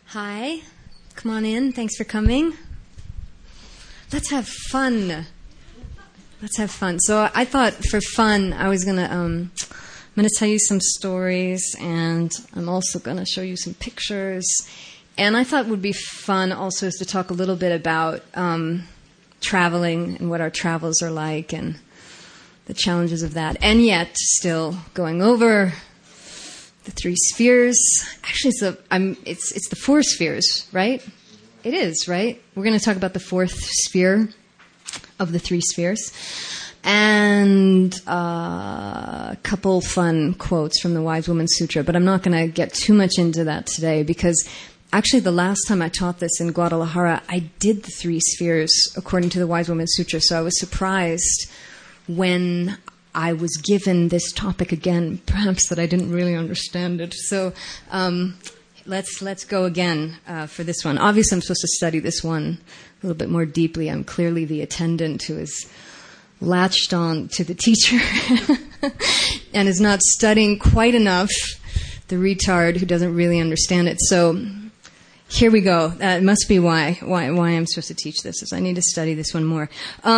Hi, come on in. Thanks for coming. Let's have fun. So I thought for fun, I was I'm gonna tell you some stories, and I'm also gonna show you some pictures. And I thought would be fun also is to talk a little bit about traveling and what our travels are like and the challenges of that, and yet still going over the three spheres. Actually, it's the four spheres, right? It is, right? We're going to talk about the fourth sphere of the three spheres, and a couple fun quotes from the Wise Woman Sutra. But I'm not going to get too much into that today because actually the last time I taught this in Guadalajara, I did the three spheres according to the Wise Woman Sutra. So I was surprised when I was given this topic again, perhaps that I didn't really understand it. So let's go again for this one. Obviously, I'm supposed to study this one a little bit more deeply. I'm clearly the attendant who is latched on to the teacher and is not studying quite enough, the retard who doesn't really understand it. So here we go. That must be why I'm supposed to teach this, is I need to study this one more.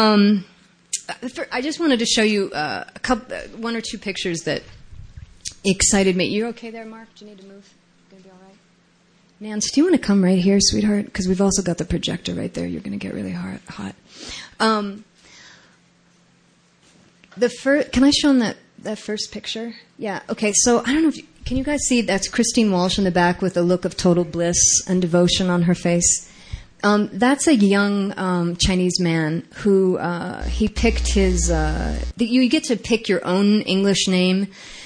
I just wanted to show you one or two pictures that excited me. You're okay there, Mark? Do you need to move? Going to be all right? Nance, do you want to come right here, sweetheart? Because we've also got the projector right there. You're going to get really hot. Can I show them that first picture? Yeah. Okay. So I don't know if can you guys see? That's Christine Walsh in the back with a look of total bliss and devotion on her face. That's a young Chinese man who he picked his. You get to pick your own English name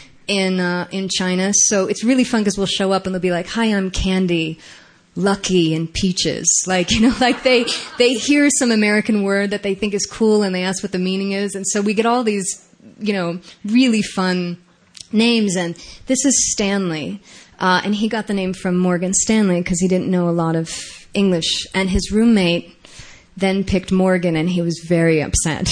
in China, so it's really fun because we'll show up and they'll be like, "Hi, I'm Candy, Lucky, and Peaches." Like they hear some American word that they think is cool and they ask what the meaning is, and so we get all these really fun names. And this is Stanley, and he got the name from Morgan Stanley because he didn't know a lot of English, and his roommate then picked Morgan, and he was very upset.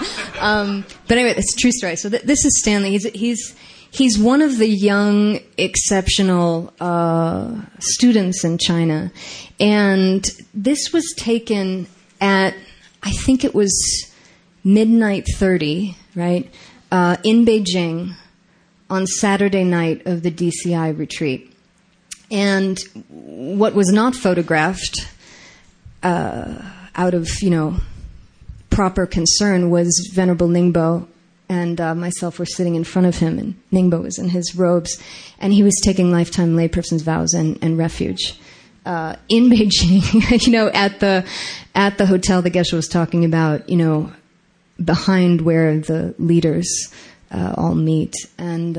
But anyway, it's a true story. So this is Stanley. He's one of the young, exceptional students in China, and this was taken at, I think it was midnight 30, right, in Beijing on Saturday night of the DCI retreat. And what was not photographed out of, proper concern was Venerable Ningbo, and myself were sitting in front of him, and Ningbo was in his robes, and he was taking lifetime layperson's vows and refuge in Beijing, at the hotel that Geshe was talking about, behind where the leaders all meet. And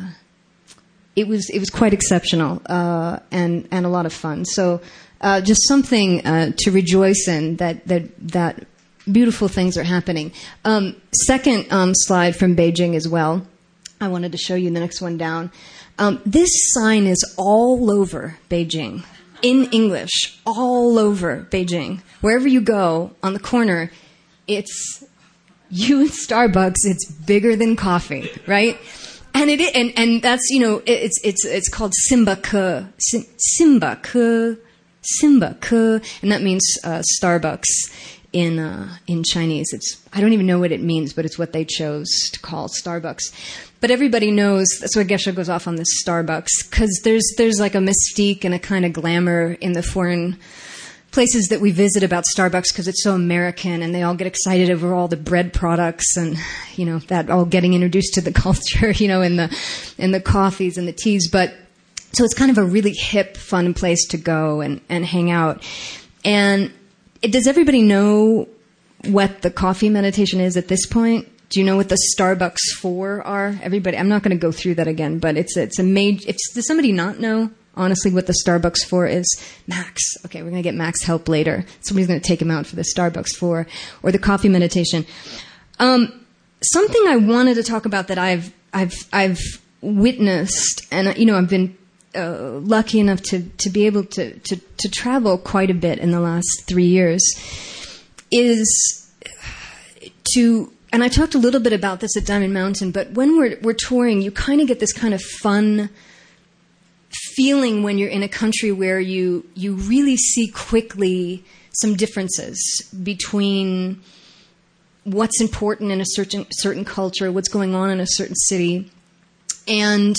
it was quite exceptional and a lot of fun. So just something to rejoice in that beautiful things are happening. Second slide from Beijing as well. I wanted to show you the next one down. This sign is all over Beijing in English, all over Beijing. Wherever you go on the corner, it's you and Starbucks. It's bigger than coffee, right? And and that's it's called Simba Ke, and that means Starbucks in Chinese. I don't even know what it means, but it's what they chose to call Starbucks. But everybody knows that's why Geshe goes off on this Starbucks, because there's like a mystique and a kind of glamour in the foreign places that we visit about Starbucks because it's so American, and they all get excited over all the bread products and that all getting introduced to the culture, in the coffees and the teas. But so it's kind of a really hip, fun place to go and hang out. And does everybody know what the coffee meditation is at this point? Do you know what the Starbucks 4 are? Everybody, I'm not going to go through that again, but it's a major. Does somebody not know? Honestly, what the Starbucks 4 is? Max. Okay, we're going to get Max help later. Somebody's going to take him out for the Starbucks 4 or the coffee meditation. Something I wanted to talk about that I've witnessed, and I've been lucky enough to be able to travel quite a bit in the last 3 years, is to. And I talked a little bit about this at Diamond Mountain, but when we're touring, you kind of get this kind of fun feeling when you're in a country where you really see quickly some differences between what's important in a certain culture, what's going on in a certain city. And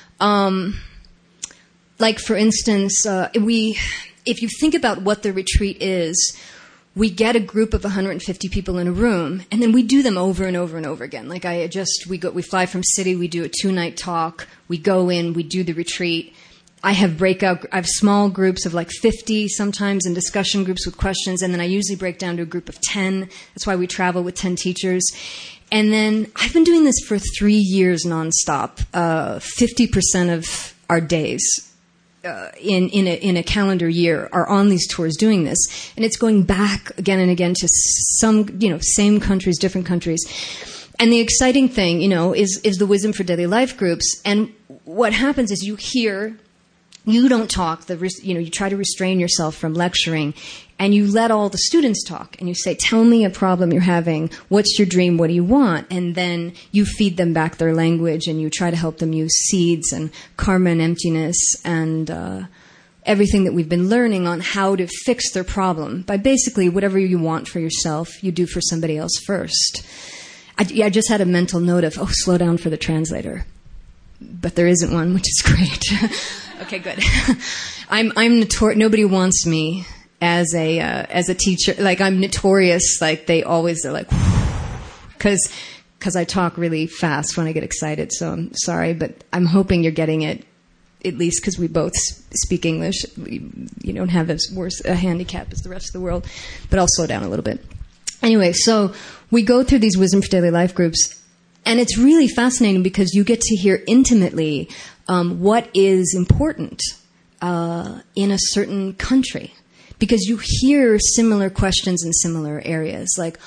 like, for instance, if you think about what the retreat is, we get a group of 150 people in a room, and then we do them over and over and over again. Like, we fly from city, we do a 2-night talk, we go in, we do the retreat. I have small groups of like 50 sometimes, and discussion groups with questions, and then I usually break down to a group of 10. That's why we travel with 10 teachers. And then I've been doing this for 3 years nonstop. 50% of our days in a calendar year are on these tours doing this, and it's going back again and again to some, same countries, different countries. And the exciting thing, is the Wisdom for Daily Life groups. And what happens is you don't talk. You try to restrain yourself from lecturing, and you let all the students talk. And you say, "Tell me a problem you're having. What's your dream? What do you want?" And then you feed them back their language, and you try to help them use seeds and karma and emptiness and everything that we've been learning on how to fix their problem by basically whatever you want for yourself, you do for somebody else first. I just had a mental note of, slow down for the translator. But there isn't one, which is great. Okay, good. I'm notorious. Nobody wants me as a teacher. Like, I'm notorious. Like, they're like, because I talk really fast when I get excited. So I'm sorry, but I'm hoping you're getting it, at least because we both speak English. You don't have as worse a handicap as the rest of the world. But I'll slow down a little bit. Anyway, so we go through these Wisdom for Daily Life groups. And it's really fascinating because you get to hear intimately what is important in a certain country. Because you hear similar questions in similar areas, like,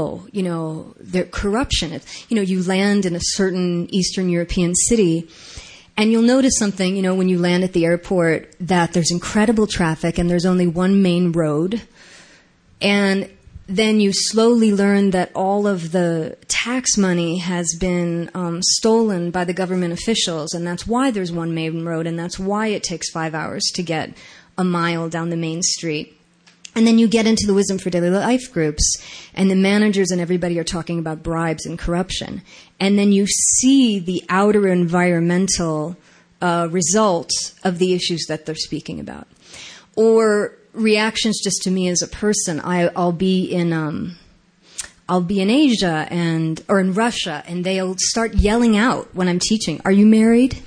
their corruption. You land in a certain Eastern European city, and you'll notice something, when you land at the airport, that there's incredible traffic and there's only one main road. And then you slowly learn that all of the tax money has been stolen by the government officials, and that's why there's one main road, and that's why it takes 5 hours to get a mile down the main street. And then you get into the Wisdom for Daily Life groups, and the managers and everybody are talking about bribes and corruption. And then you see the outer environmental results of the issues that they're speaking about. Or reactions just to me as a person. I'll be in Asia or in Russia, and they'll start yelling out when I'm teaching, "Are you married?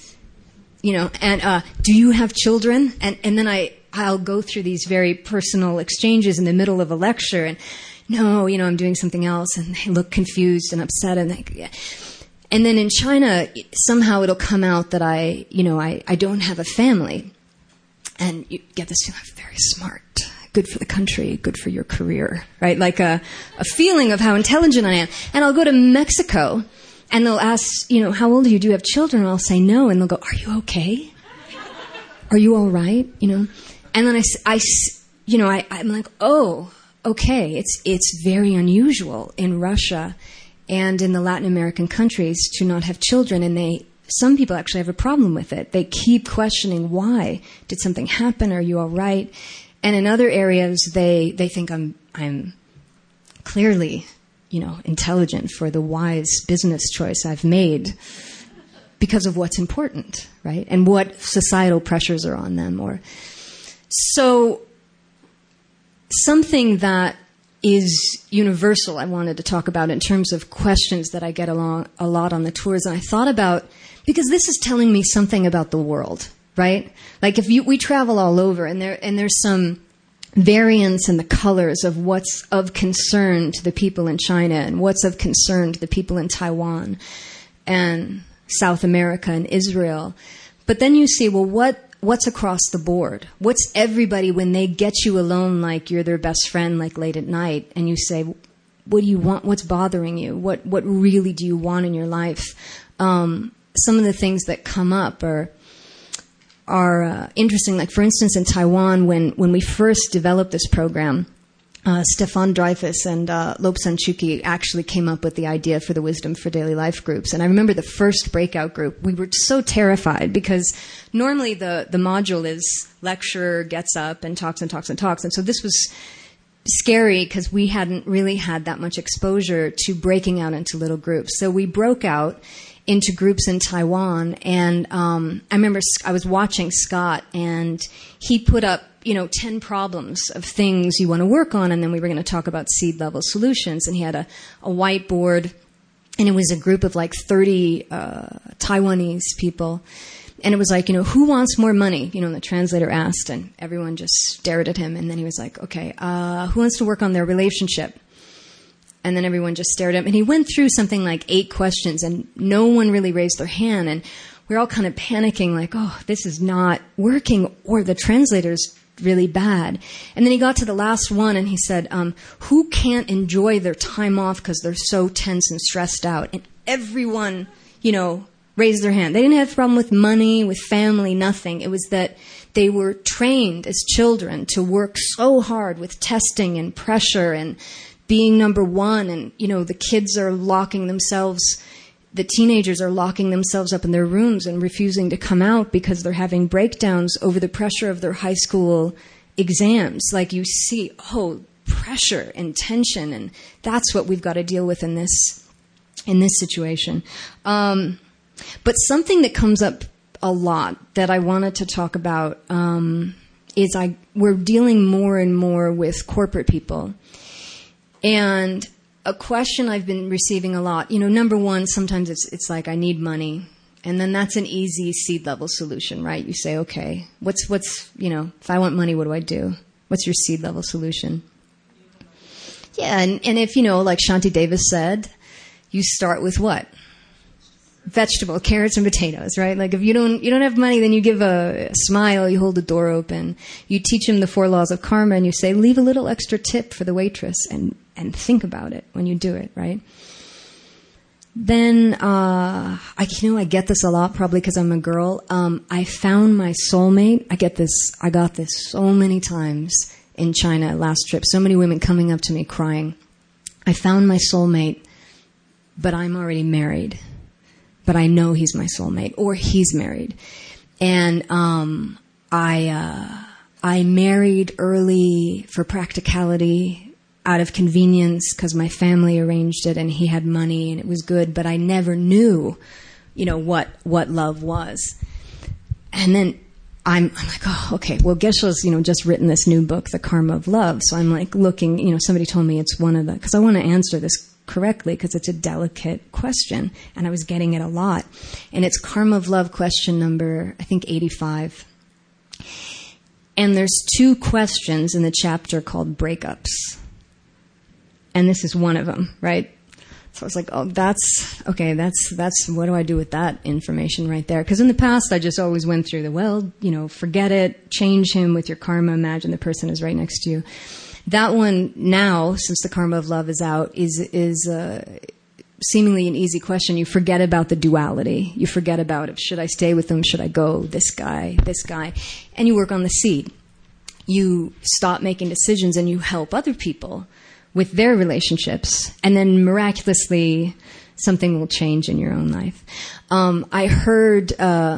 And do you have children?" And then I'll go through these very personal exchanges in the middle of a lecture, and no, I'm doing something else, and they look confused and upset, and then in China, somehow it'll come out that I don't have a family. And you get this feeling, very smart, good for the country, good for your career, right? Like a feeling of how intelligent I am. And I'll go to Mexico, and they'll ask, "How old are you? Do you have children?" And I'll say no, and they'll go, "Are you okay? Are you all right?" And then I'm like, "Oh, okay." It's very unusual in Russia and in the Latin American countries to not have children, and some people actually have a problem with it. They keep questioning, why? Did something happen? Are you all right? And in other areas, they think I'm clearly, intelligent for the wise business choice I've made because of what's important, right? And what societal pressures are on them. So something that is universal I wanted to talk about in terms of questions that I get a lot on the tours. And I thought about, because this is telling me something about the world, right? Like we travel all over, and there's some variance in the colors of what's of concern to the people in China and what's of concern to the people in Taiwan and South America and Israel. But then you see, well, what's across the board? What's everybody when they get you alone, like you're their best friend, like late at night, and you say, what do you want? What's bothering you? What really do you want in your life? Some of the things that come up are interesting. Like, for instance, in Taiwan, when we first developed this program, Stefan Dreyfus and Lobsang Chuki actually came up with the idea for the Wisdom for Daily Life groups. And I remember the first breakout group, we were so terrified because normally the module is lecturer gets up and talks and talks and talks. And so this was scary because we hadn't really had that much exposure to breaking out into little groups. So we broke out into groups in Taiwan, and I remember I was watching Scott, and he put up 10 problems of things you want to work on, and then we were going to talk about seed level solutions. And he had a whiteboard, and it was a group of like 30 Taiwanese people. And it was like, who wants more money? And the translator asked, and everyone just stared at him. And then he was like, okay, who wants to work on their relationship? And then everyone just stared at him. And he went through something like 8 questions, and no one really raised their hand. And we were all kind of panicking, like, oh, this is not working, or the translator's really bad. And then he got to the last one, and he said, who can't enjoy their time off because they're so tense and stressed out? And everyone, raised their hand. They didn't have a problem with money, with family, nothing. It was that they were trained as children to work so hard with testing and pressure and being number one. And, the kids are locking themselves, the teenagers are locking themselves up in their rooms and refusing to come out because they're having breakdowns over the pressure of their high school exams. Like you see, pressure and tension, and that's what we've got to deal with in this situation. But something that comes up a lot that I wanted to talk about is we're dealing more and more with corporate people. And a question I've been receiving a lot, number one, sometimes it's like I need money. And then that's an easy seed level solution, right? You say, okay, what's if I want money, what do I do? What's your seed level solution? Yeah, and if, like Shanti Davis said, you start with what? Vegetable, carrots and potatoes, right? Like if you don't have money, then you give a smile, you hold the door open, you teach them the 4 laws of karma, and you say, leave a little extra tip for the waitress, and think about it when you do it, right? Then, I get this a lot, probably because I'm a girl. I found my soulmate. I got this so many times in China last trip. So many women coming up to me crying. I found my soulmate, but I'm already married. But I know he's my soulmate, or he's married. And I married early for practicality, out of convenience, because my family arranged it, and he had money, and it was good. But I never knew, what love was. And then I'm like, oh, okay. Well, Geshe-la's, just written this new book, The Karma of Love. So I'm like looking. Somebody told me it's one of the, because I want to answer this correctly, because it's a delicate question, and I was getting it a lot. And it's Karma of Love question number, I think, 85. And there's 2 questions in the chapter called breakups. And this is one of them, right? So I was like, oh, that's what do I do with that information right there? Because in the past, I just always went through forget it, change him with your karma, imagine the person is right next to you. That one now, since the Karma of Love is out, is seemingly an easy question. You forget about the duality. You forget about, should I stay with them? Should I go? This guy. And you work on the seed. You stop making decisions and you help other people with their relationships. And then miraculously, something will change in your own life. I heard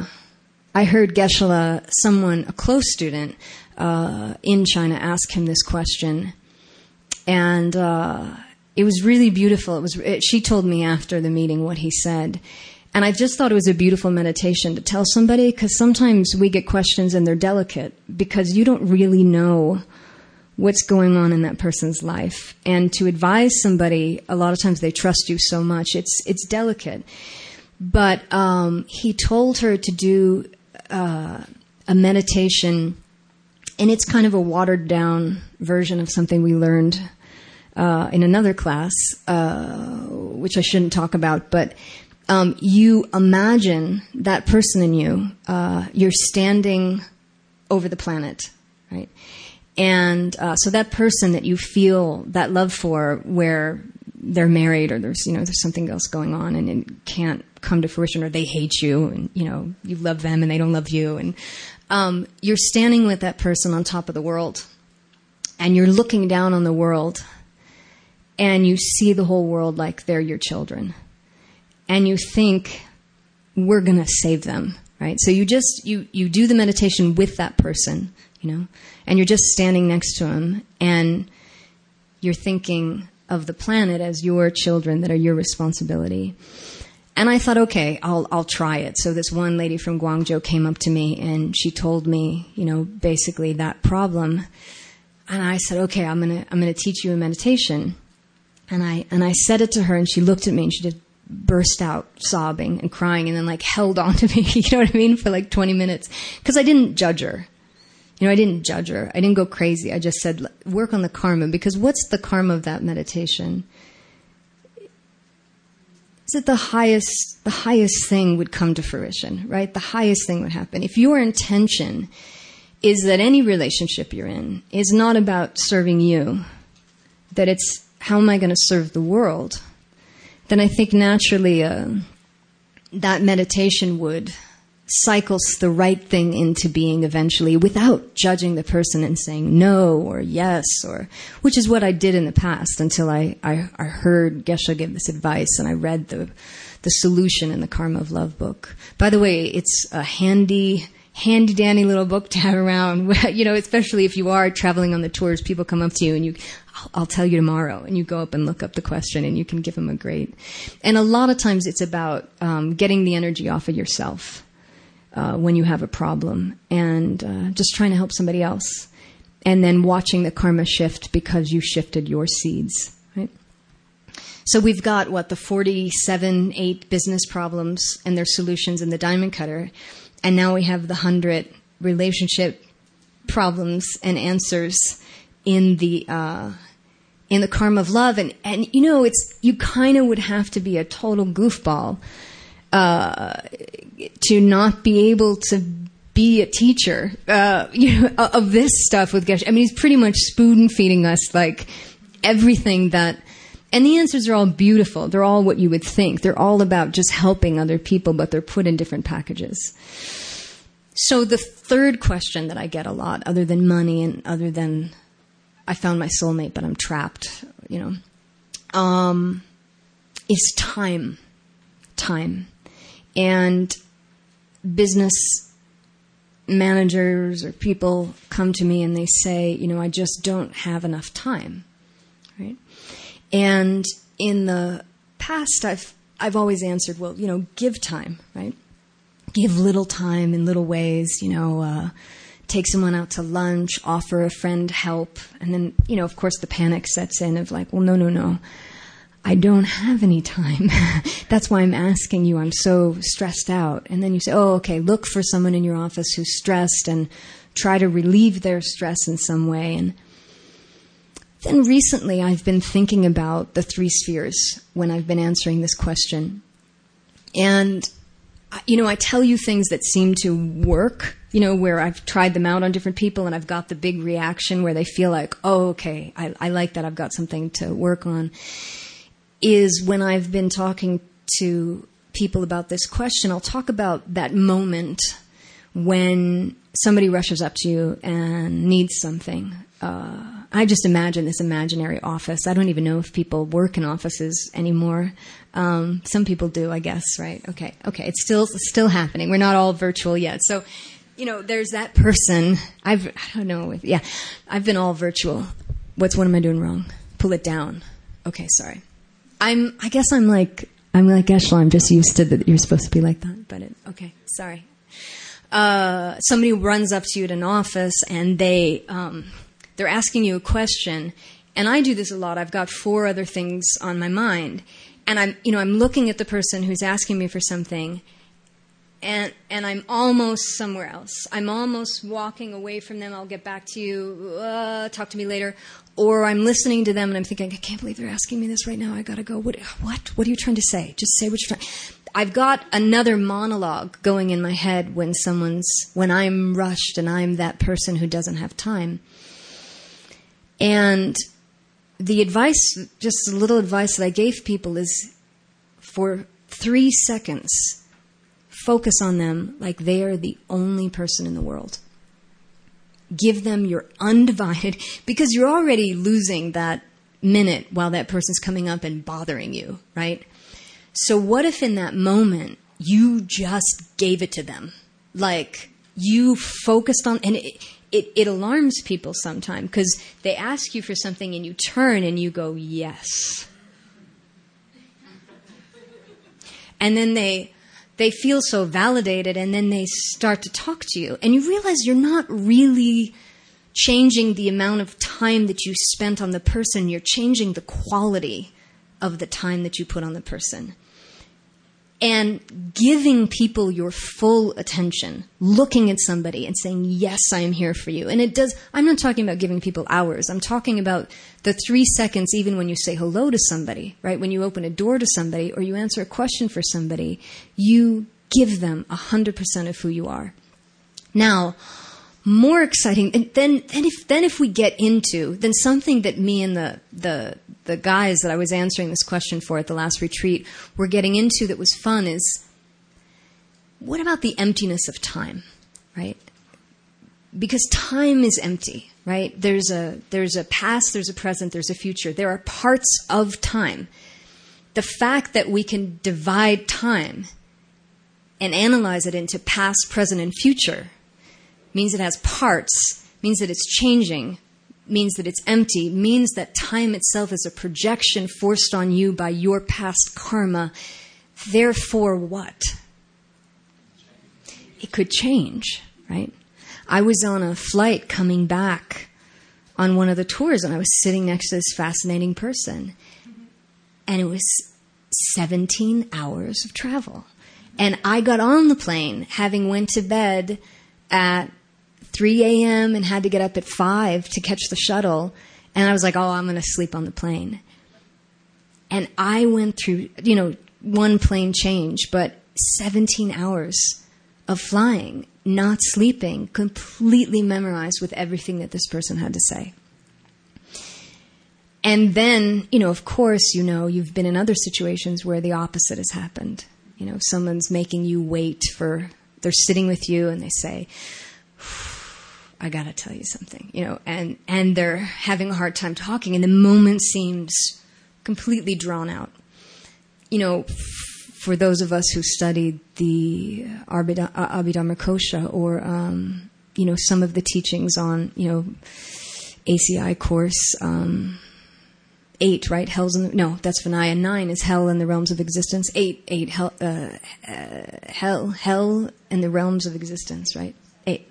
Geshe-la, a close student, in China, ask him this question, and it was really beautiful. She told me after the meeting what he said, and I just thought it was a beautiful meditation to tell somebody, because sometimes we get questions and they're delicate because you don't really know what's going on in that person's life, and to advise somebody, a lot of times they trust you so much, it's delicate. But he told her to do a meditation. And it's kind of a watered-down version of something we learned in another class, which I shouldn't talk about. But you imagine that person in you. You're standing over the planet, right? And so that person that you feel that love for, where they're married, or there's something else going on, and it can't come to fruition, or they hate you, and you love them and they don't love you, and you're standing with that person on top of the world, and you're looking down on the world, and you see the whole world like they're your children, and you think, we're going to save them, right? So you do the meditation with that person, and you're just standing next to him, and you're thinking of the planet as your children that are your responsibility. And I thought, okay, I'll try it. So this one lady from Guangzhou came up to me, and she told me, basically that problem. And I said, okay, I'm gonna teach you a meditation. And I said it to her, and she looked at me, and she just burst out sobbing and crying, and then held on to me, you know what I mean, for 20 minutes. Because I didn't judge her. I didn't judge her. I didn't go crazy. I just said, work on the karma. Because what's the karma of that meditation? Is that the highest thing would come to fruition, right? The highest thing would happen. If your intention is that any relationship you're in is not about serving you, that it's how am I going to serve the world, then I think naturally that meditation would cycle the right thing into being eventually without judging the person and saying no or yes, which is what I did in the past until I heard Geshe give this advice, and I read the solution in the Karma of Love book. By the way, it's a handy dandy little book to have around, especially if you are traveling on the tours. People come up to you and I'll tell you tomorrow, and you go up and look up the question and you can give them a great. And a lot of times it's about getting the energy off of yourself when you have a problem, and just trying to help somebody else, and then watching the karma shift because you shifted your seeds, right? So we've got the 8 business problems and their solutions in the Diamond Cutter. And now we have the 100 relationship problems and answers in the Karma of Love. And you kind of would have to be a total goofball to not be able to be a teacher of this stuff with Geshe. I mean, he's pretty much spoon feeding us everything that. And the answers are all beautiful. They're all what you would think. They're all about just helping other people, but they're put in different packages. So the third question that I get a lot, other than money and other than I found my soulmate, but I'm trapped, is time. Time. And business managers or people come to me and they say, I just don't have enough time, right? And in the past, I've always answered, well, give time, right? Give little time in little ways, take someone out to lunch, offer a friend help. And then, of course, the panic sets in of well, no, I don't have any time. That's why I'm asking you. I'm so stressed out. And then you say, oh, okay, look for someone in your office who's stressed and try to relieve their stress in some way. And then recently I've been thinking about the 3 spheres when I've been answering this question. And, I tell you things that seem to work, where I've tried them out on different people and I've got the big reaction where they feel like, oh, okay, I like that, I've got something to work on, is when I've been talking to people about this question, I'll talk about that moment when somebody rushes up to you and needs something. I just imagine this imaginary office. I don't even know if people work in offices anymore. Some people do, I guess, right? Okay. It's still happening. We're not all virtual yet. So, there's that person. I've been all virtual. What am I doing wrong? Pull it down. Okay, sorry. I'm like Geshe. I'm just used to that you're supposed to be like that. But okay, sorry. Somebody runs up to you at an office and they're asking you a question, and I do this a lot. I've got 4 other things on my mind, and I'm looking at the person who's asking me for something, and I'm almost somewhere else. I'm almost walking away from them. I'll get back to you. Talk to me later. Or I'm listening to them and I'm thinking, I can't believe they're asking me this right now. I gotta go. What are you trying to say? Just say what you're trying. I've got another monologue going in my head when I'm rushed and I'm that person who doesn't have time. And the advice, just a little advice that I gave people is for 3 seconds, focus on them like they are the only person in the world. Give them your undivided, because you're already losing that minute while that person's coming up and bothering you, right? So what if in that moment you just gave it to them? Like, you focused on, and it alarms people sometimes because they ask you for something and you turn and you go, yes. And then they feel so validated, and then they start to talk to you. And you realize you're not really changing the amount of time that you spent on the person. You're changing the quality of the time that you put on the person. And giving people your full attention, looking at somebody and saying, yes, I am here for you. And I'm not talking about giving people hours. I'm talking about the 3 seconds, even when you say hello to somebody, right? When you open a door to somebody or you answer a question for somebody, you give them 100% of who you are. Now, more exciting, and then if we get into, then something that me and the guys that I was answering this question for at the last retreat were getting into that was fun is, what about the emptiness of time, right? Because time is empty, right? There's a past, there's a present, there's a future. There are parts of time. The fact that we can divide time and analyze it into past, present, and future means it has parts, means that it's changing, means that it's empty, means that time itself is a projection forced on you by your past karma. Therefore, what? It could change, right? I was on a flight coming back on one of the tours, and I was sitting next to this fascinating person. And it was 17 hours of travel. And I got on the plane, having went to bed at 3 a.m. and had to get up at 5 to catch the shuttle. And I was like, I'm going to sleep on the plane. And I went through, one plane change, but 17 hours of flying, not sleeping, completely memorized with everything that this person had to say. And then, of course, you've been in other situations where the opposite has happened. Someone's making you wait they're sitting with you and they say, I gotta tell you something, and they're having a hard time talking, and the moment seems completely drawn out. For those of us who studied the Abhidharma or some of the teachings on ACI course 8, right? That's Vinaya. 9 is hell in the realms of existence. 8 hell in the realms of existence, right? 8.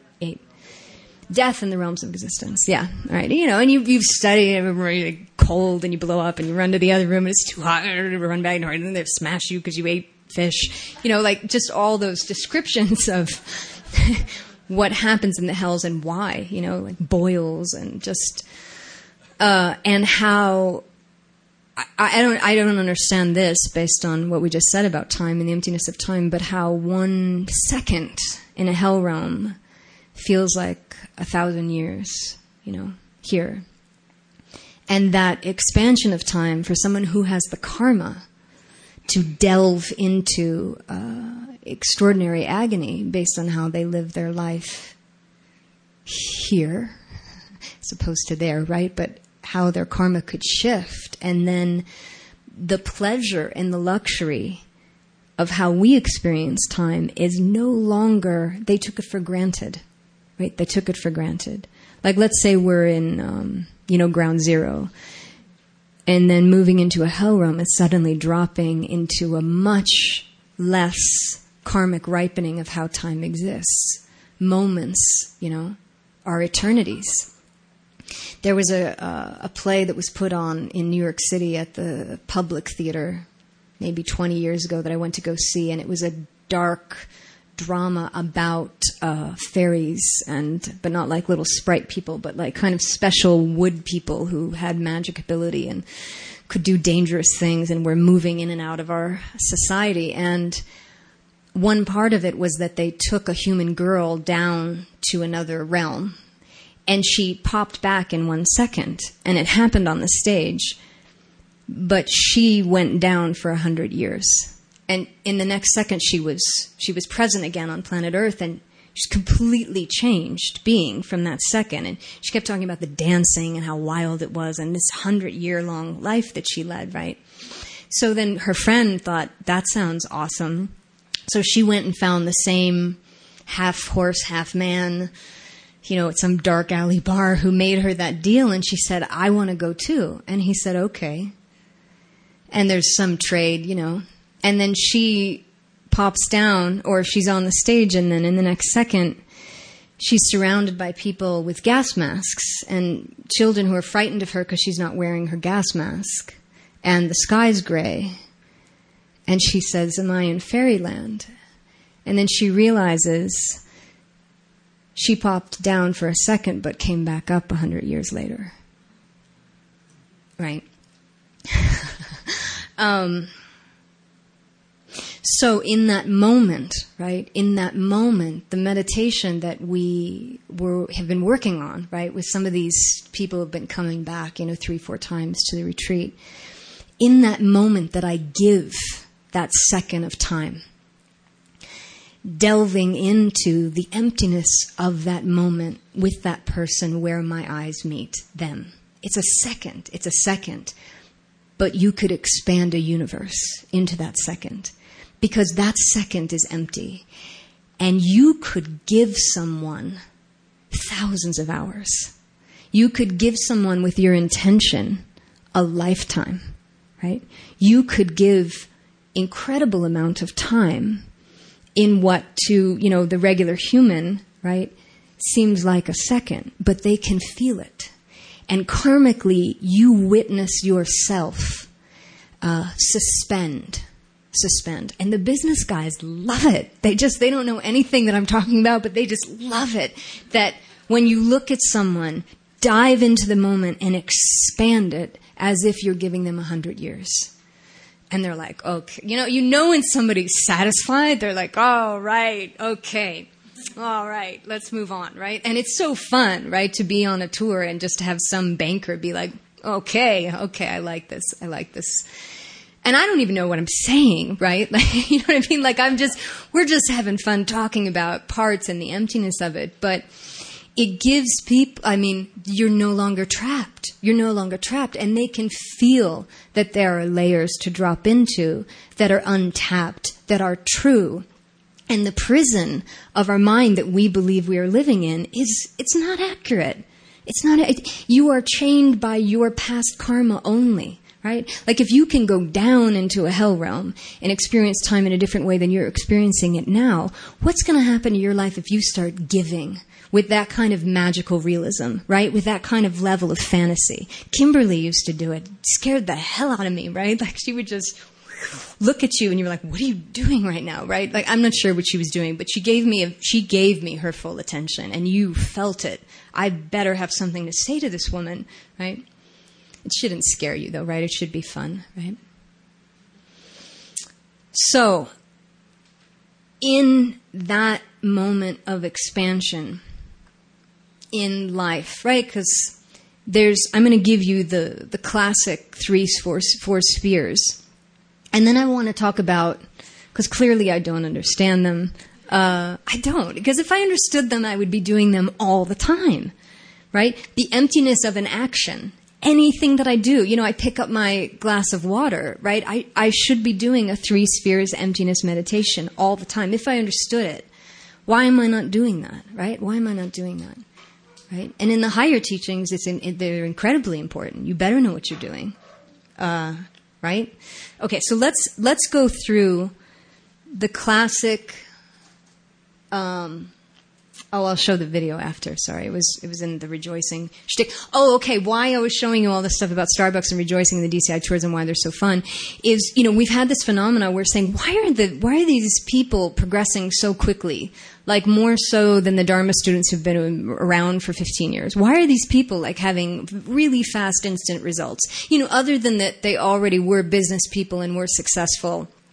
Death in the realms of existence. Yeah. All right. And you've studied everywhere, cold, and you blow up and you run to the other room and it's too hot to run back, and then they smash you because you ate fish. Just all those descriptions of what happens in the hells and why, like boils and just, and how, I don't understand this based on what we just said about time and the emptiness of time, but how 1 second in a hell realm feels like 1,000 years, here. And that expansion of time for someone who has the karma to delve into extraordinary agony based on how they live their life here, as opposed to there, right? But how their karma could shift. And then the pleasure and the luxury of how we experience time is no longer, they took it for granted. Right? They took it for granted. Like, let's say we're in, ground zero, and then moving into a hell realm is suddenly dropping into a much less karmic ripening of how time exists. Moments, are eternities. There was a play that was put on in New York City at the Public Theater maybe 20 years ago that I went to go see, and it was a dark drama about fairies, but not like little sprite people, but like kind of special wood people who had magic ability and could do dangerous things and were moving in and out of our society. And one part of it was that they took a human girl down to another realm, and she popped back in 1 second, and it happened on the stage, but she went down for 100 years. And in the next second, she was present again on planet Earth, and She's completely changed being from that second. And she kept talking about the dancing and how wild it was and this 100-year-long life that she led, right? So then her friend thought, that sounds awesome. So she went and found the same half horse, half man, at some dark alley bar who made her that deal. And she said, I want to go too. And he said, okay. And there's some trade, And then she pops down, or she's on the stage, and then in the next second, she's surrounded by people with gas masks and children who are frightened of her because she's not wearing her gas mask. And the sky's gray. And she says, am I in fairyland? And then she realizes she popped down for a second but came back up 100 years later. Right? So in that moment, right, the meditation that we have been working on, right, with some of these people who have been coming back, 3-4 times to the retreat, in that moment that I give that second of time, delving into the emptiness of that moment with that person where my eyes meet them. It's a second, but you could expand a universe into that second, because that second is empty. And you could give someone thousands of hours. You could give someone with your intention a lifetime, right? You could give incredible amount of time in what to, the regular human, right, seems like a second, but they can feel it. And karmically, you witness yourself suspend. And the business guys love it. They don't know anything that I'm talking about, but they just love it. That when you look at someone, dive into the moment and expand it as if you're giving them 100 years. And they're like, okay. When somebody's satisfied, they're like, all right, okay. All right, let's move on, right? And it's so fun, right, to be on a tour and just to have some banker be like, okay, I like this. And I don't even know what I'm saying, right? Like, you know what I mean? Like, we're just having fun talking about parts and the emptiness of it. But it gives people, you're no longer trapped. And they can feel that there are layers to drop into that are untapped, that are true. And the prison of our mind that we believe we are living in it's not accurate. You are chained by your past karma only. Right? Like if you can go down into a hell realm and experience time in a different way than you're experiencing it now, what's going to happen to your life if you start giving with that kind of magical realism, right? With that kind of level of fantasy. Kimberly used to do it. It scared the hell out of me, right? Like she would just look at you and you were like, what are you doing right now, right? Like I'm not sure what she was doing, but she gave me her full attention and you felt it. I better have something to say to this woman, right? It shouldn't scare you, though, right? It should be fun, right? So, in that moment of expansion in life, right? Because I'm going to give you the classic four spheres. And then I want to talk about, because clearly I don't understand them. I don't, because if I understood them, I would be doing them all the time, right? The emptiness of an action. Anything that I do, I pick up my glass of water, right? I should be doing a 3 spheres emptiness meditation all the time if I understood it. Why am I not doing that, right? Why am I not doing that, right? And in the higher teachings, they're incredibly important. You better know what you're doing, right? Okay, so let's go through the classic. I'll show the video after. Sorry, it was in the rejoicing shtick. Oh, okay. Why I was showing you all this stuff about Starbucks and rejoicing in the DCI tours and why they're so fun is, we've had this phenomena. We're saying, why are these people progressing so quickly? Like more so than the Dharma students who've been around for 15 years. Why are these people like having really fast, instant results? Other than that they already were business people and were successful.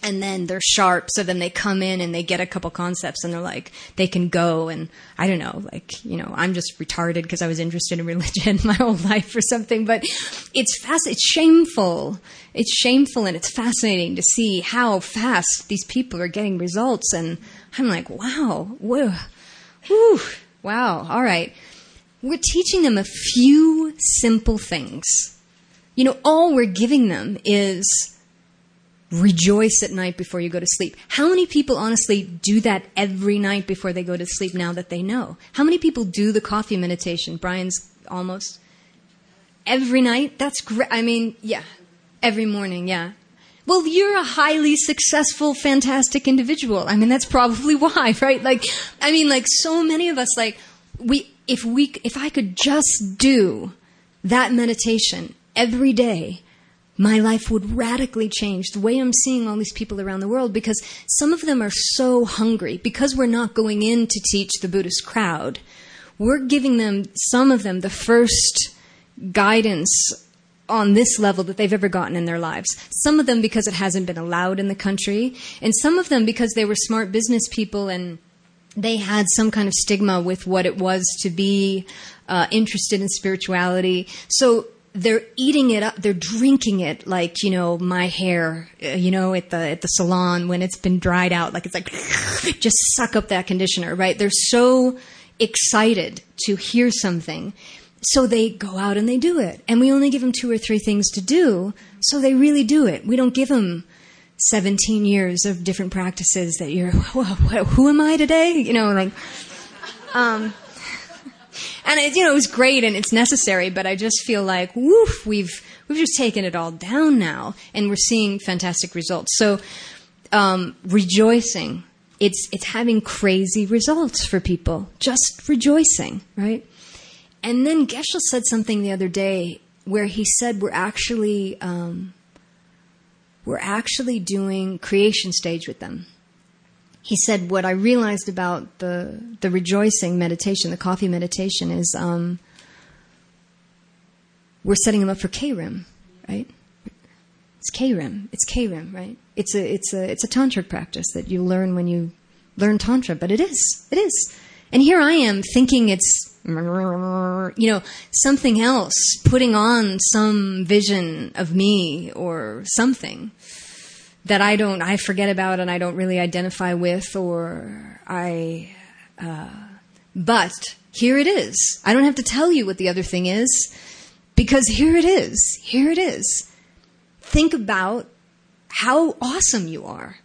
And then they're sharp, so then they come in and they get a couple concepts and they're like, they can go, and I don't know, like, you know, I'm just retarded because I was interested in religion my whole life or something, but it's shameful. It's shameful, and it's fascinating to see how fast these people are getting results, and I'm like, wow, whoa, whew, wow, all right. We're teaching them a few simple things. You know, all we're giving them is rejoice at night before you go to sleep. How many people honestly do that every night before they go to sleep now that they know? How many people do the coffee meditation? Brian's almost every night. That's great. I mean, yeah, every morning, yeah. Well, you're a highly successful, fantastic individual. I mean, that's probably why, right? Like, I mean, like so many of us, like if I could just do that meditation every day, my life would radically change the way I'm seeing all these people around the world, because some of them are so hungry. Because we're not going in to teach the Buddhist crowd, we're giving them, some of them, the first guidance on this level that they've ever gotten in their lives. Some of them because it hasn't been allowed in the country, and some of them because they were smart business people and they had some kind of stigma with what it was to be interested in spirituality. So they're eating it up. They're drinking it like, you know, my hair, you know, at the salon when it's been dried out. Like it's like, just suck up that conditioner, right? They're so excited to hear something. So they go out and they do it. And we only give them 2 or 3 things to do. So they really do it. We don't give them 17 years of different practices that you're, who am I today? You know, like, and it, you know, it was great and it's necessary, but I just feel like, woof, we've just taken it all down now, and we're seeing fantastic results. So, rejoicing, it's having crazy results for people. Just rejoicing, right? And then Geshe said something the other day where he said we're actually doing creation stage with them. He said, what I realized about the rejoicing meditation, the coffee meditation, is we're setting them up for K-RIM, right? It's K-RIM. It's K-RIM, right? It's a tantric practice that you learn when you learn tantra, but it is. And here I am thinking it's, you know, something else, putting on some vision of me or something that I forget about and I don't really identify with, but here it is. I don't have to tell you what the other thing is, because here it is. Here it is. Think about how awesome you are.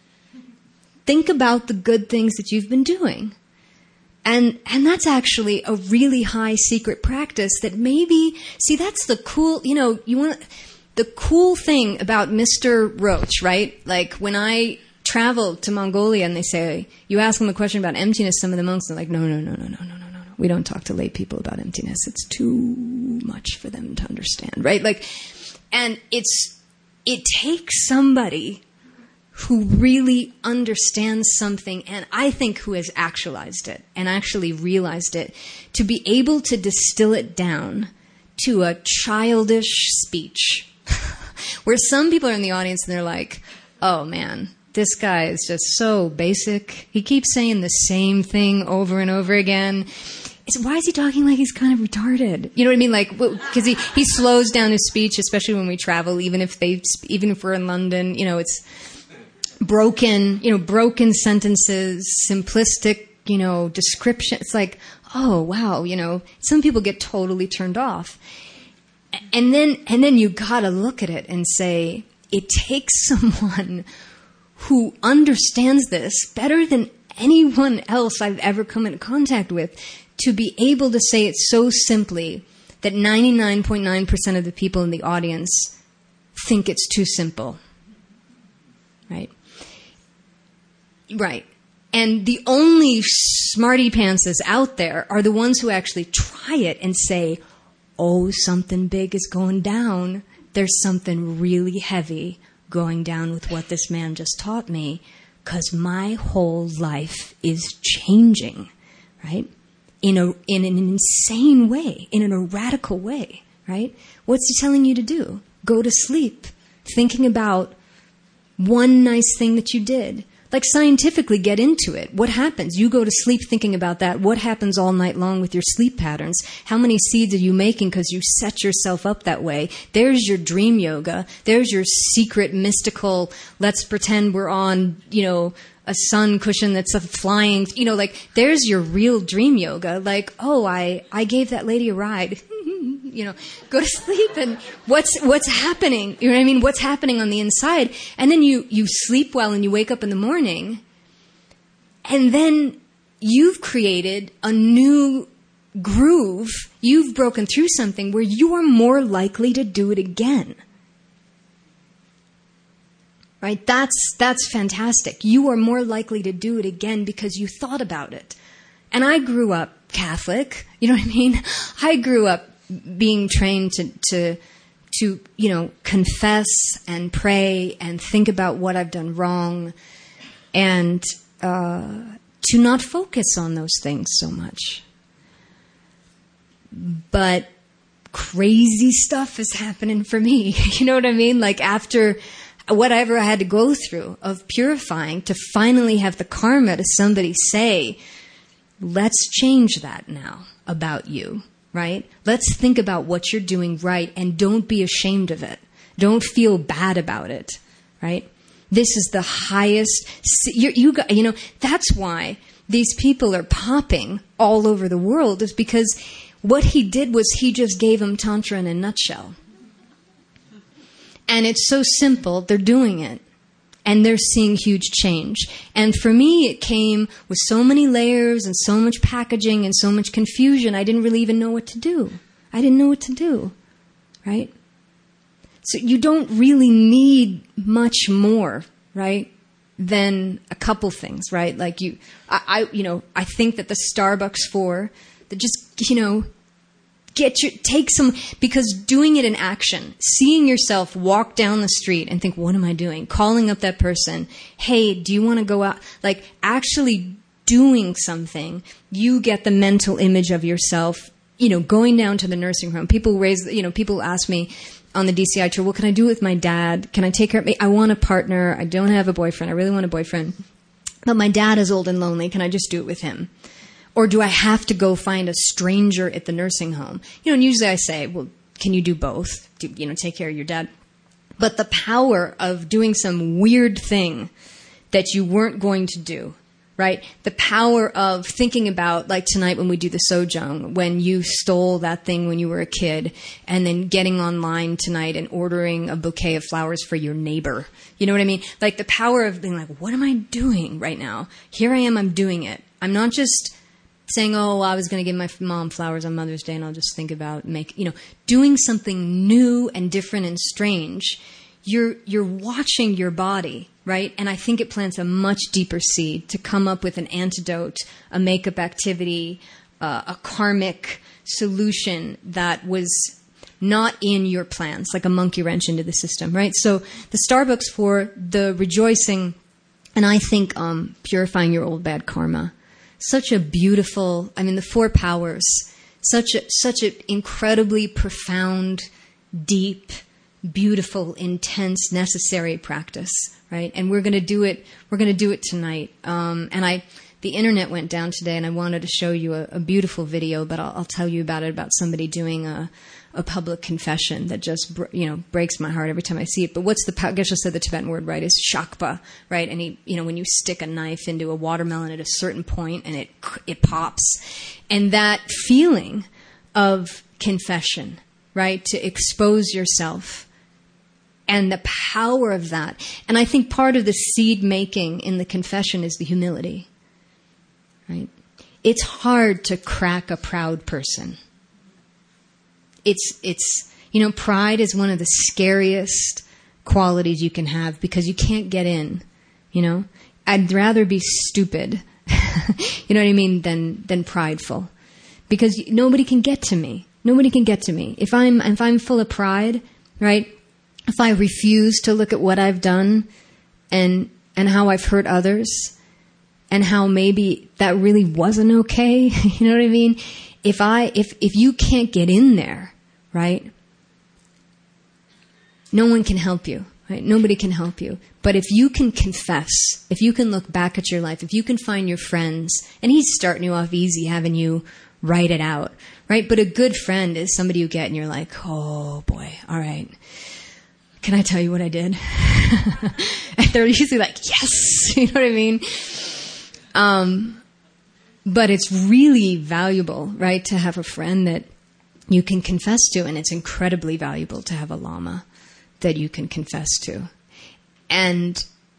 Think about the good things that you've been doing. And that's actually a really high secret practice that maybe, see, that's the cool, you know, the cool thing about Mr. Roach, right? Like when I travel to Mongolia and they say, you ask them a question about emptiness, some of the monks are like, no. We don't talk to lay people about emptiness. It's too much for them to understand, right? Like, and it takes somebody who really understands something, and I think who has actualized it and actually realized it, to be able to distill it down to a childish speech. Where some people are in the audience and they're like, oh man, this guy is just so basic. He keeps saying the same thing over and over again. Why is he talking like he's kind of retarded? You know what I mean? Like, because he slows down his speech, especially when we travel, even if we're in London, you know, it's broken sentences, simplistic, you know, description. It's like, oh wow, you know, some people get totally turned off. And then you gotta look at it and say, it takes someone who understands this better than anyone else I've ever come into contact with to be able to say it so simply that 99.9% of the people in the audience think it's too simple. Right? Right. And the only smarty pantses out there are the ones who actually try it and say, oh, something big is going down. There's something really heavy going down with what this man just taught me, because my whole life is changing, right? In an insane way, in a radical way, right? What's he telling you to do? Go to sleep, thinking about One nice thing that you did. Like scientifically get into it. What happens? You go to sleep thinking about that. What happens all night long with your sleep patterns? How many seeds are you making because you set yourself up that way? There's your dream yoga. There's your secret, mystical, let's pretend we're on, a sun cushion that's flying, like there's your real dream yoga. Like, oh, I gave that lady a ride. Go to sleep and what's happening? You know what I mean? What's happening on the inside? And then you sleep well and you wake up in the morning and then you've created a new groove. You've broken through something where you are more likely to do it again. Right? That's fantastic. You are more likely to do it again because you thought about it. And I grew up Catholic. You know what I mean? I grew up being trained to confess and pray and think about what I've done wrong and to not focus on those things so much. But crazy stuff is happening for me. You know what I mean? Like after whatever I had to go through of purifying to finally have the karma to somebody say, let's change that now about you. Right? Let's think about what you're doing right and don't be ashamed of it. Don't feel bad about it. Right? This is the highest, that's why these people are popping all over the world is because what he did was he just gave them Tantra in a nutshell. And it's so simple, they're doing it. And they're seeing huge change. And for me, it came with so many layers and so much packaging and so much confusion, I didn't really even know what to do. I didn't know what to do, right? So you don't really need much more, right, than a couple things, right? Like I think that the Starbucks that just, take some, because doing it in action, seeing yourself walk down the street and think, what am I doing? Calling up that person, hey, do you want to go out? Like actually doing something, you get the mental image of yourself, going down to the nursing home. People ask me on the DCI tour, what can I do with my dad? Can I take care of me? I want a partner. I don't have a boyfriend. I really want a boyfriend. But my dad is old and lonely. Can I just do it with him? Or do I have to go find a stranger at the nursing home? And usually I say, well, can you do both? Take care of your dad. But the power of doing some weird thing that you weren't going to do, right? The power of thinking about, like tonight when we do the Sojung, when you stole that thing when you were a kid, and then getting online tonight and ordering a bouquet of flowers for your neighbor. You know what I mean? Like the power of being like, what am I doing right now? Here I am, I'm doing it. I'm not just saying, oh, I was going to give my mom flowers on Mother's Day and I'll just think about doing something new and different and strange. You're watching your body, right? And I think it plants a much deeper seed to come up with an antidote, a makeup activity, a karmic solution that was not in your plans, like a monkey wrench into the system, right? So the Starbucks for the rejoicing, and I think purifying your old bad karma. Such a beautiful, the 4 powers, such an incredibly profound, deep, beautiful, intense, necessary practice, right? And we're going to do it tonight. The internet went down today and I wanted to show you a beautiful video, but I'll tell you about it, about somebody doing a public confession that just, breaks my heart every time I see it. But Geshe said the Tibetan word, right, is shakpa, right? And when you stick a knife into a watermelon at a certain point and it pops. And that feeling of confession, right, to expose yourself and the power of that. And I think part of the seed making in the confession is the humility, right? It's hard to crack a proud person. It's pride is one of the scariest qualities you can have because you can't get in, I'd rather be stupid, you know what I mean, than prideful. Because nobody can get to me. Nobody can get to me. If I'm full of pride, right? If I refuse to look at what I've done and how I've hurt others and how maybe that really wasn't okay, you know what I mean? If you can't get in there, right? No one can help you. Right? Nobody can help you. But if you can confess, if you can look back at your life, if you can find your friends, and he's starting you off easy, having you write it out, right? But a good friend is somebody you get and you're like, oh boy, all right. Can I tell you what I did? And they're usually like, yes, you know what I mean? But it's really valuable, right, to have a friend that you can confess to, and it's incredibly valuable to have a lama that you can confess to. And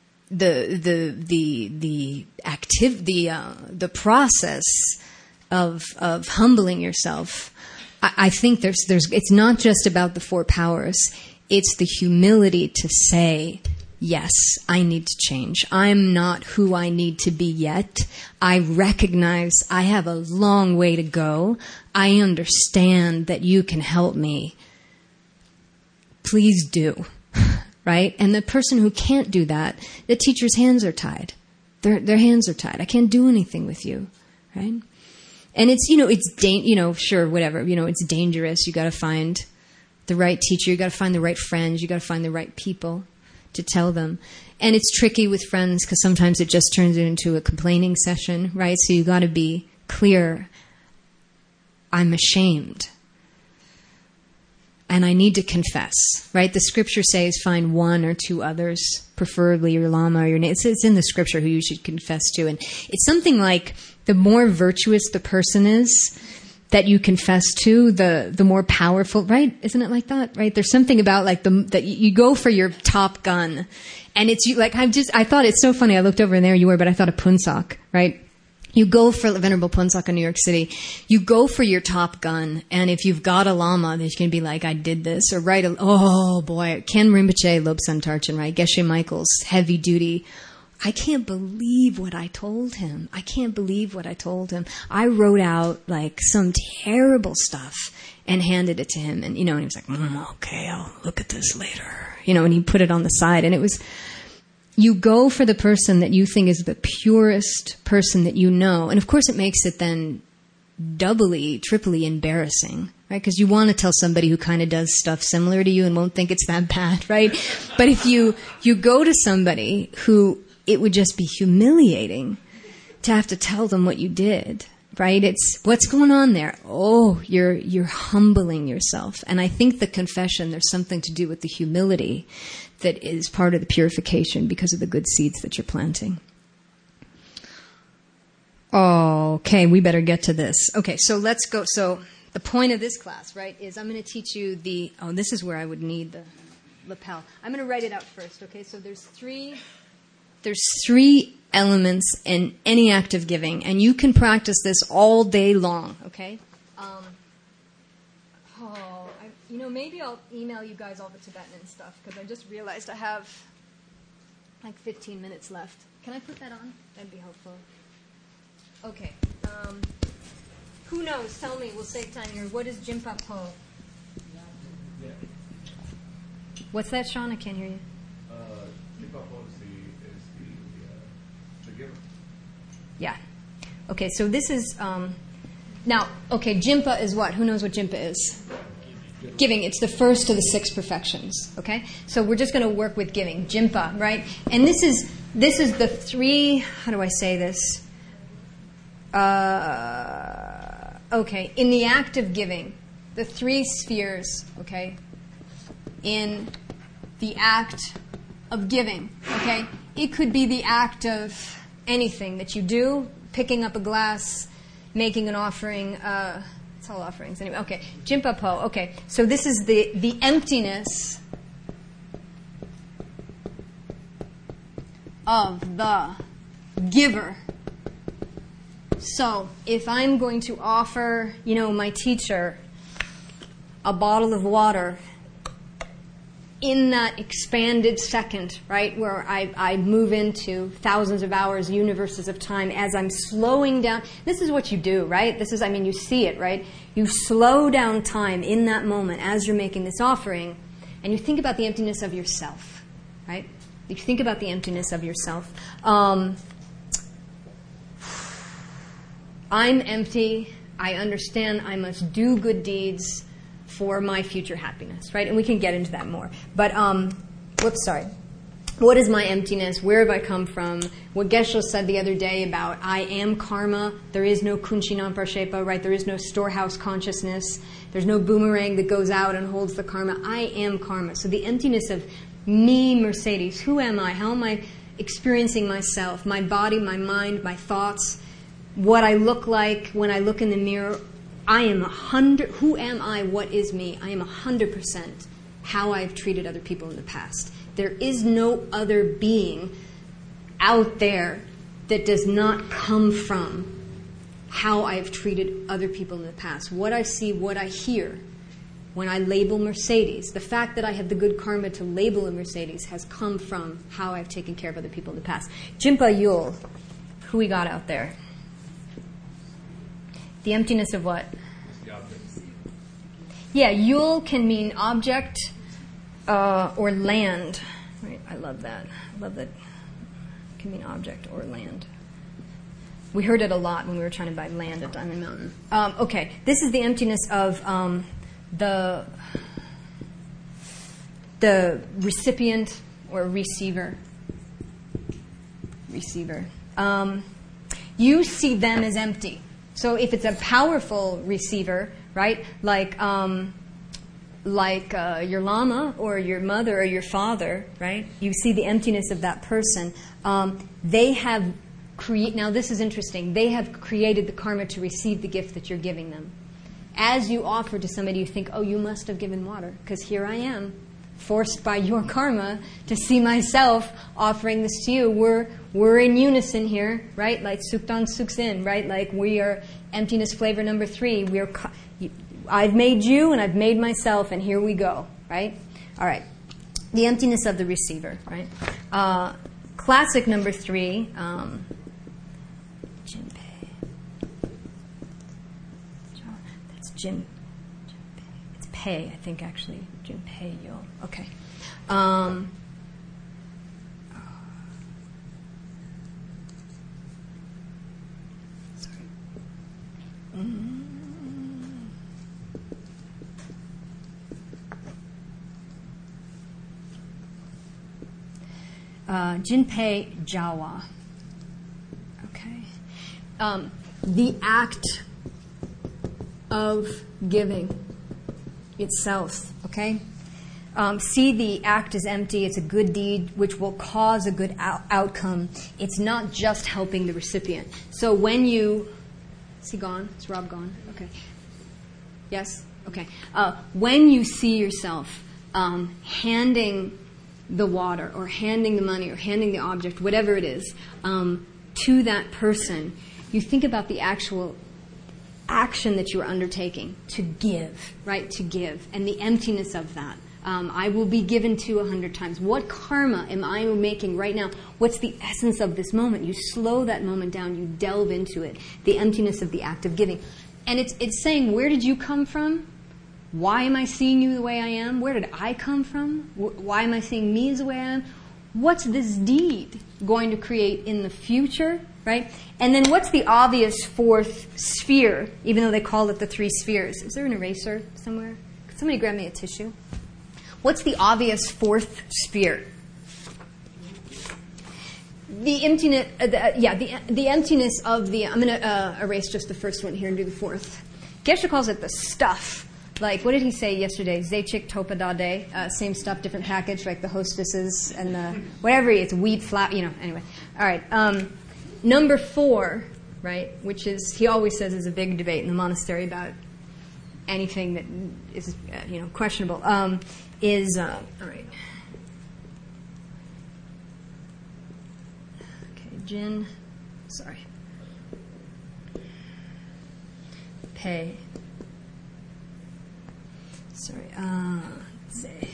the process of humbling yourself, I think there's it's not just about the 4 powers. It's the humility to say, yes, I need to change. I'm not who I need to be yet. I recognize I have a long way to go. I understand that you can help me. Please do. Right? And the person who can't do that, the teacher's hands are tied. Their hands are tied. I can't do anything with you. Right? And it's, sure, whatever. It's dangerous. You got to find the right teacher. You got to find the right friends. You got to find the right people to tell them. And it's tricky with friends because sometimes it just turns into a complaining session, right? So you got to be clear. I'm ashamed. And I need to confess, right? The scripture says find 1 or 2 others, preferably your lama or your name. It's in the scripture who you should confess to. And it's something like the more virtuous the person is that you confess to, the more powerful, right? Isn't it like that, right? There's something about like that you go for your top gun. And it's like, I thought it's so funny. I looked over and there you were, but I thought of Punsak, right? You go for Venerable Punsak in New York City. You go for your top gun, and if you've got a lama, they can be like, I did this, or write oh boy, Ken Rinpoche, Lobsang Tarchen, right? Geshe Michaels, heavy duty. I can't believe what I told him. I wrote out like some terrible stuff and handed it to him, and and he was like, okay, I'll look at this later, and he put it on the side, and it was. You go for the person that you think is the purest person that you know. And of course it makes it then doubly, triply embarrassing, right? Because you want to tell somebody who kind of does stuff similar to you and won't think it's that bad, right? But if you go to somebody who it would just be humiliating to have to tell them what you did, right? It's what's going on there. Oh, you're humbling yourself. And I think the confession, there's something to do with the humility that is part of the purification because of the good seeds that you're planting. Okay, we better get to this. Okay, so let's go. So the point of this class, right, is I'm going to teach you this is where I would need the lapel. I'm going to write it out first, okay? So there's three elements in any act of giving, and you can practice this all day long, okay? Maybe I'll email you guys all the Tibetan and stuff, because I just realized I have like 15 minutes left. Can I put that on? That'd be helpful. Okay. Who knows? Tell me. We'll save time here. What is Jimpa Po? Yeah. What's that, Sean? I can't hear you. Jimpa Po is the giver. Yeah. Okay, so this is... now, okay, Jimpa is what? Who knows what Jimpa is? Giving. It's the first of the 6 perfections. Okay? So we're just going to work with giving. Jimpa, right? And this is the 3... How do I say this? Okay, in the act of giving, the 3 spheres, okay, in the act of giving, okay, it could be the act of anything that you do, picking up a glass, making an offering, it's all offerings anyway, okay, Jimpa Po, okay, so this is the emptiness of the giver. So, if I'm going to offer, my teacher a bottle of water in that expanded second, right, where I move into thousands of hours, universes of time, as I'm slowing down, this is what you do, right? You see it, right? You slow down time in that moment as you're making this offering, and you think about the emptiness of yourself, right? You think about the emptiness of yourself. I'm empty. I understand I must do good deeds for my future happiness, right? And we can get into that more. But whoops, sorry. What is my emptiness? Where have I come from? What Geshe said the other day about I am karma. There is no Kunchinan Parshepa, right? There is no storehouse consciousness. There's no boomerang that goes out and holds the karma. I am karma. So the emptiness of me, Mercedes, who am I? How am I experiencing myself? My body, my mind, my thoughts, what I look like when I look in the mirror. I am 100, who am I? What is me? I am 100% how I've treated other people in the past. There is no other being out there that does not come from how I've treated other people in the past. What I see, what I hear when I label Mercedes, the fact that I have the good karma to label a Mercedes has come from how I've taken care of other people in the past. Jinpa Yul, who we got out there? The emptiness of what? The objects. Yeah, Yul can mean object or land. Right? I love that. I love that. It can mean object or land. We heard it a lot when we were trying to buy land at Diamond Mountain. Okay, this is the emptiness of the recipient or receiver. You see them as empty. So if it's a powerful receiver, right, like your lama or your mother or your father, right, you see the emptiness of that person. They have now this is interesting. They have created the karma to receive the gift that you're giving them. As you offer to somebody, you think, oh, you must have given water, because here I am, forced by your karma to see myself offering this to you. We're in unison here, right? Like Sukdan Suksin, right? Like we are emptiness flavor number 3. I've made you and I've made myself, and here we go, right? All right. The emptiness of the receiver, right? Classic number 3. Jinpei. That's Jinpei. It's Pei, I think, actually. Jinpei Yo. Okay. Sorry. Jinpei Jawa. Okay. The act of giving itself. Okay. See the act as empty. It's a good deed which will cause a good outcome. It's not just helping the recipient. So when you... Is he gone? Is Rob gone? Okay. Yes? Okay. When you see yourself handing the water or handing the money or handing the object, whatever it is, to that person, you think about the actual action that you are undertaking to give, right? To give, and the emptiness of that. I will be given to 100 times. What karma am I making right now? What's the essence of this moment? You slow that moment down. You delve into it. The emptiness of the act of giving. And it's saying, where did you come from? Why am I seeing you the way I am? Where did I come from? Why am I seeing me as the way I am? What's this deed going to create in the future, right? And then what's the obvious 4th sphere, even though they call it the 3 spheres? Is there an eraser somewhere? Could somebody grab me a tissue? What's the obvious 4th sphere? The emptiness, the emptiness of the. I'm going to erase just the first one here and do the 4th. Geshe calls it the stuff. Like, what did he say yesterday? Zechik Topa Dade, same stuff, different package, like the hostesses and the whatever it's wheat, flour, anyway. All right. Number 4, right, which is, he always says is a big debate in the monastery about anything that is, questionable, is, all right. Okay, Jin, sorry. Pei. Sorry, Zay.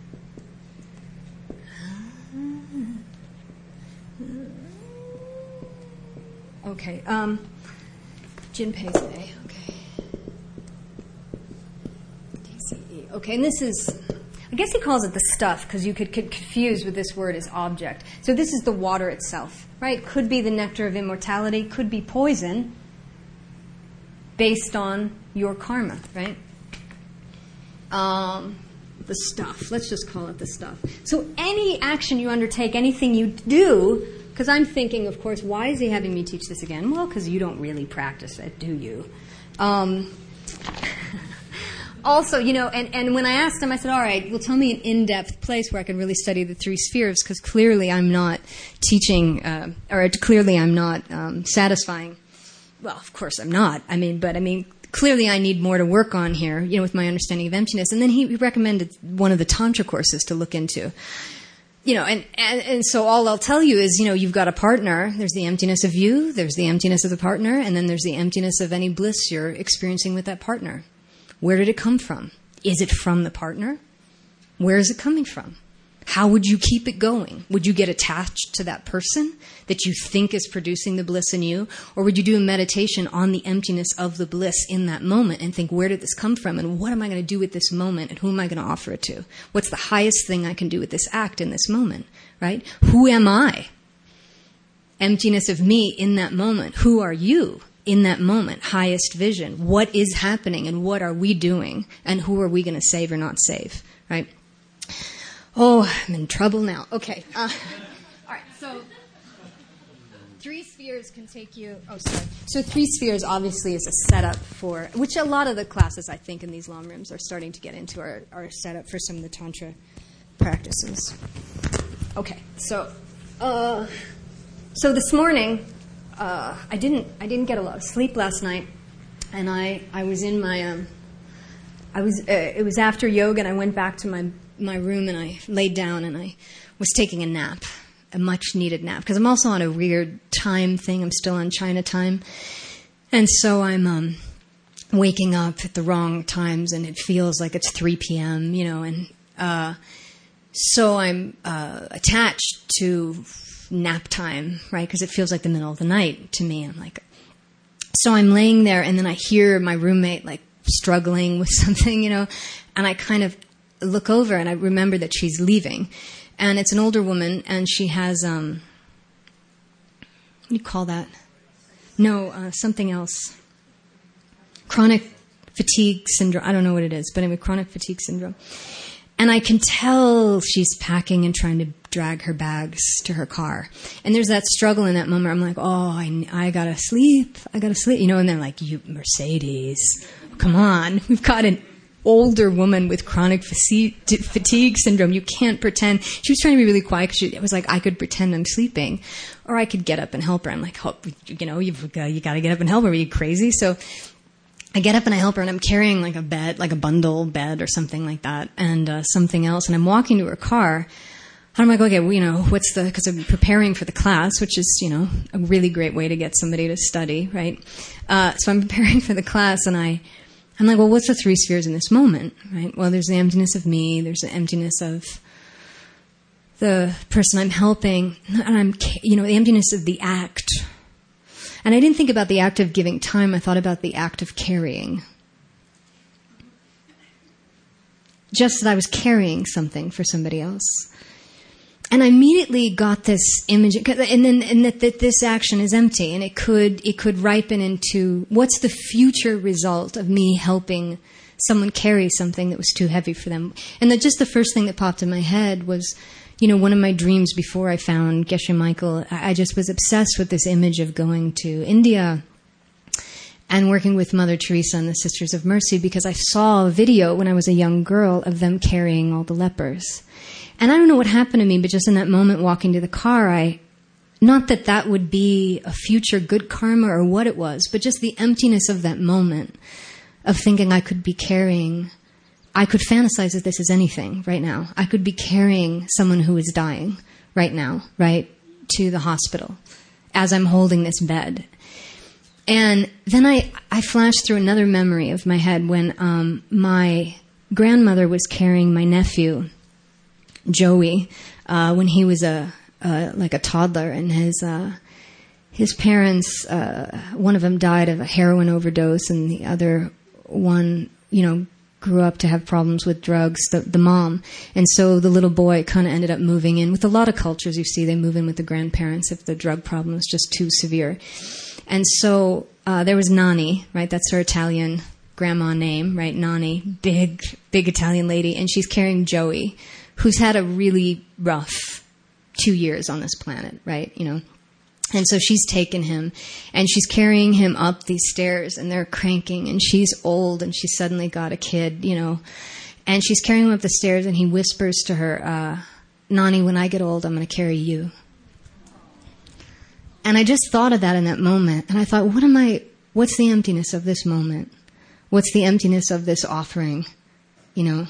Okay, Jinpei Zay, okay. DCE. Okay, and this is, I guess he calls it the stuff, because you could get confused with this word as object. So this is the water itself, right? Could be the nectar of immortality, could be poison, based on your karma, right? the stuff. Let's just call it the stuff. So any action you undertake, anything you do, because I'm thinking, of course, why is he having me teach this again? Well, because you don't really practice it, do you? Also, and when I asked him, I said, all right, well, tell me an in-depth place where I can really study the three spheres, because clearly I'm not teaching, or clearly I'm not satisfying. Well, of course I'm not. Clearly I need more to work on here, with my understanding of emptiness. And then he recommended one of the Tantra courses to look into. And so all I'll tell you is, you've got a partner. There's the emptiness of you, there's the emptiness of the partner, and then there's the emptiness of any bliss you're experiencing with that partner. Where did it come from? Is it from the partner? Where is it coming from? How would you keep it going? Would you get attached to that person that you think is producing the bliss in you? Or would you do a meditation on the emptiness of the bliss in that moment and think, where did this come from? And what am I going to do with this moment? And who am I going to offer it to? What's the highest thing I can do with this act in this moment? Right? Who am I? Emptiness of me in that moment. Who are you in that moment? Highest vision. What is happening and what are we doing? And who are we going to save or not save? Right? Oh, I'm in trouble now. Okay. All right. So, three spheres can take you. Oh, sorry. So, three spheres obviously is a setup for, which a lot of the classes I think in these long rooms are starting to get into, are set up for some of the Tantra practices. Okay. So this morning, I didn't get a lot of sleep last night, and I was in my it was after yoga, and I went back to my room and I laid down and I was taking a nap, a much needed nap, because I'm also on a weird time thing. I'm still on China time. And so I'm waking up at the wrong times and it feels like it's 3 p.m., and so I'm attached to nap time, right? Because it feels like the middle of the night to me. So I'm laying there and then I hear my roommate struggling with something, and I kind of look over and I remember that she's leaving, and it's an older woman, and she has what do you call that? No, something else. Chronic fatigue syndrome. I don't know what it is, but anyway, chronic fatigue syndrome. And I can tell she's packing and trying to drag her bags to her car. And there's that struggle in that moment. I'm like, oh, I gotta sleep. And they're like, you Mercedes, come on, we've got an older woman with chronic fatigue syndrome. You can't pretend. She was trying to be really quiet because it was like, I could pretend I'm sleeping, or I could get up and help her. I'm like, oh, you got to get up and help her. Are you crazy? So I get up and I help her, and I'm carrying a bed, a bundle bed or something like that, and something else. And I'm walking to her car. And I'm like, okay, because I'm preparing for the class, which is, a really great way to get somebody to study, right? So I'm preparing for the class, and I'm like, well, what's the three spheres in this moment, right? Well, there's the emptiness of me, there's the emptiness of the person I'm helping, and the emptiness of the act. And I didn't think about the act of giving time, I thought about the act of carrying. Just that I was carrying something for somebody else. And I immediately got this image, and that this action is empty, and it could ripen into what's the future result of me helping someone carry something that was too heavy for them. And just the first thing that popped in my head was, one of my dreams before I found Geshe Michael. I just was obsessed with this image of going to India and working with Mother Teresa and the Sisters of Mercy, because I saw a video when I was a young girl of them carrying all the lepers. And I don't know what happened to me, but just in that moment walking to the car, not that would be a future good karma or what it was, but just the emptiness of that moment of thinking I could be carrying, I could fantasize that this is anything right now. I could be carrying someone who is dying right now, right, to the hospital as I'm holding this bed. And then I flashed through another memory of my head when my grandmother was carrying my nephew, Joey, when he was a toddler, and his parents, one of them died of a heroin overdose, and the other one, grew up to have problems with drugs, the mom. And so the little boy kind of ended up moving in. With a lot of cultures, you see, they move in with the grandparents if the drug problem is just too severe. And so there was Nani, right? That's her Italian grandma name, right? Nani, big Italian lady, and she's carrying Joey, who's had a really rough 2 years on this planet, right? And so she's taken him, and she's carrying him up these stairs, and they're cranking, and she's old, and she's suddenly got a kid, and she's carrying him up the stairs, and he whispers to her, Nani, when I get old, I'm going to carry you. And I just thought of that in that moment, and I thought, what's the emptiness of this moment? What's the emptiness of this offering? Will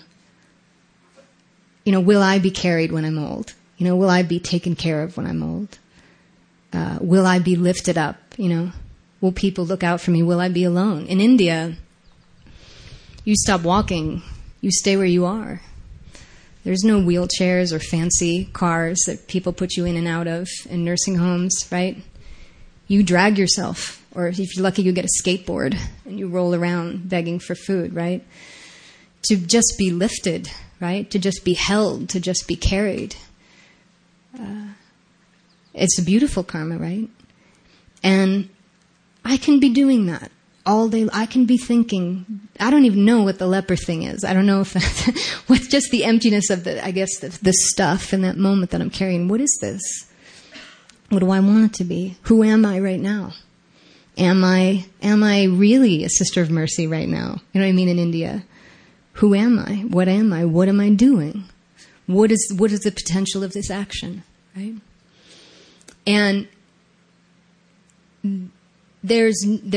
I be carried when I'm old? Will I be taken care of when I'm old? Will I be lifted up? Will people look out for me? Will I be alone? In India, you stop walking, you stay where you are. There's no wheelchairs or fancy cars that people put you in and out of in nursing homes, right? You drag yourself, or if you're lucky, you get a skateboard and you roll around begging for food, right? To just be lifted, right? To just be held, to just be carried. It's a beautiful karma, right? And I can be doing that all day. I can be thinking, I don't even know what the leper thing is. I don't know if that's, what's just the emptiness of the stuff in that moment that I'm carrying. What is this? What do I want it to be? Who am I right now? Am I really a Sister of Mercy right now? You know what I mean? In India. Who am I? What am I? What am I doing? What is the potential of this action? Right? And there's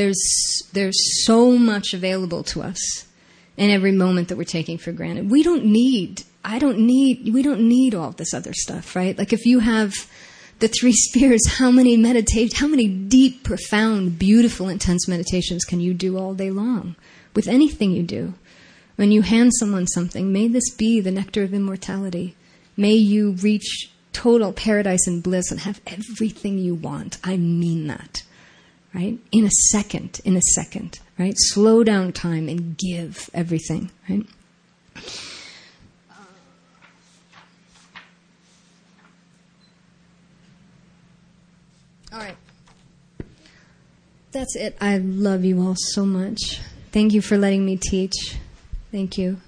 so much available to us in every moment that we're taking for granted. We don't need all this other stuff, right? Like if you have the 3 spheres, how many deep, profound, beautiful, intense meditations can you do all day long with anything you do? When you hand someone something, may this be the nectar of immortality. May you reach total paradise and bliss and have everything you want. I mean that, right? In a second, right? Slow down time and give everything, right? All right. That's it. I love you all so much. Thank you for letting me teach. Thank you.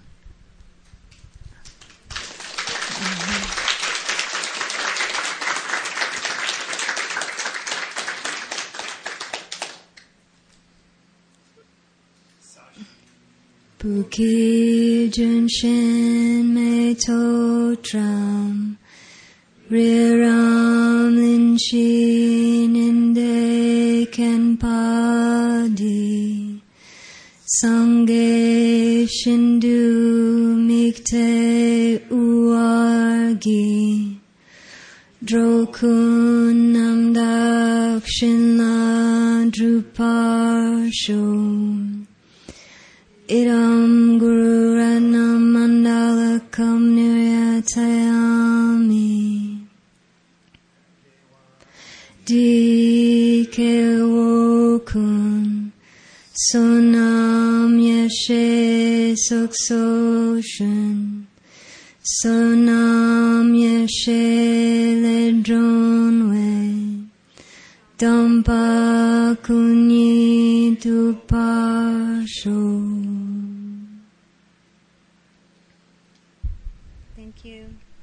Buki Junshin Me Totram Riram Linshin Inde Kenpadi Sangye Shindu Mikte Uargi Drokun Namdak Shinla Druparsho Idam Guru Ratnam Mandalakam Niryatayami Dikewokun Sonam Yeshe Suksoshan Sonam Yeshe Ledronwe Dampa Kunyi Tupasho. Thank you.